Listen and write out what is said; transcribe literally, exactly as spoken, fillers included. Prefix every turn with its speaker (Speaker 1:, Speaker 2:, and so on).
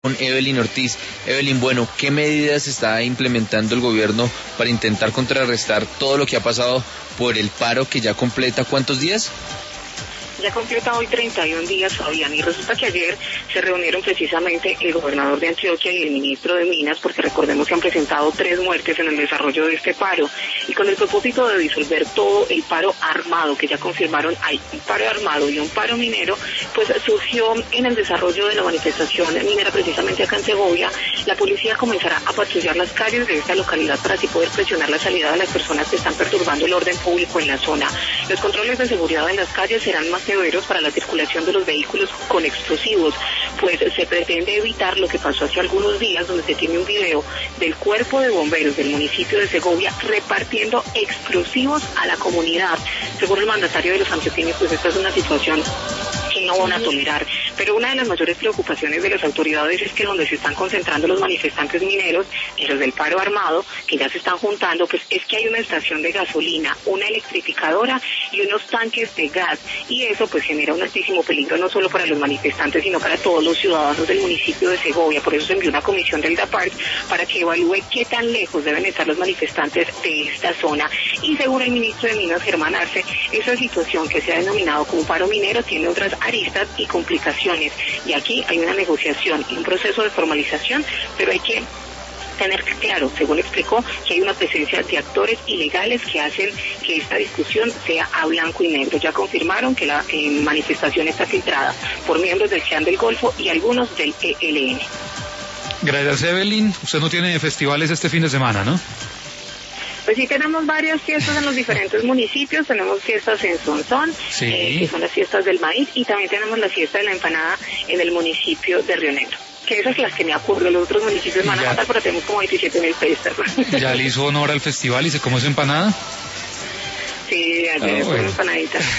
Speaker 1: Con Evelyn Ortiz. Evelyn, bueno, ¿qué medidas está implementando el gobierno para intentar contrarrestar todo lo que ha pasado por el paro que ya completa cuántos días?
Speaker 2: Ya completa hoy treinta y un días, Fabián, y resulta que ayer se reunieron precisamente el gobernador de Antioquia y el ministro de Minas, porque recordemos que han presentado tres muertes en el desarrollo de este paro, y con el propósito de disolver todo el paro armado, que ya confirmaron hay un paro armado y un paro minero, pues surgió en el desarrollo de la manifestación minera precisamente acá en Segovia. La policía comenzará a patrullar las calles de esta localidad para así poder presionar la salida de las personas que están perturbando el orden público en la zona. Los controles de seguridad en las calles serán más severos para la circulación de los vehículos con explosivos, pues se pretende evitar lo que pasó hace algunos días, donde se tiene un video del cuerpo de bomberos del municipio de Segovia repartiendo explosivos a la comunidad. Según el mandatario de los antioqueños, pues esta es una situación que no van a tolerar. Pero una de las mayores preocupaciones de las autoridades es que donde se están concentrando los manifestantes mineros y los del paro armado, que ya se están juntando, pues es que hay una estación de gasolina, una electrificadora y unos tanques de gas, y eso pues genera un altísimo peligro no solo para los manifestantes, sino para todos los ciudadanos del municipio de Segovia. Por eso se envió una comisión del DAPARC para que evalúe qué tan lejos deben estar los manifestantes de esta zona. Y según el ministro de Minas, Germán Arce, esa situación que se ha denominado como paro minero tiene otras aristas y complicaciones, y aquí hay una negociación y un proceso de formalización, pero hay que tener claro, según explicó, que hay una presencia de actores ilegales que hacen que esta discusión sea a blanco y negro. Ya confirmaron que la eh, manifestación está filtrada por miembros del Clan del Golfo y algunos del E L N.
Speaker 3: Gracias, Evelyn. Usted no tiene festivales este fin de semana, ¿no?
Speaker 2: Pues sí, tenemos varias fiestas en los diferentes municipios. Tenemos fiestas en Sonsón,
Speaker 3: sí.
Speaker 2: eh, que son las fiestas del maíz, y también tenemos la fiesta de la empanada en el municipio de Río Negro. Que esas son las que me acuerdo, los otros municipios van a matar, pero tenemos como veintisiete mil fiestas.
Speaker 3: ¿Ya le hizo honor al festival y se comió esa empanada?
Speaker 2: Sí, ayer
Speaker 3: ah,
Speaker 2: fue
Speaker 3: bueno.
Speaker 2: una empanadita.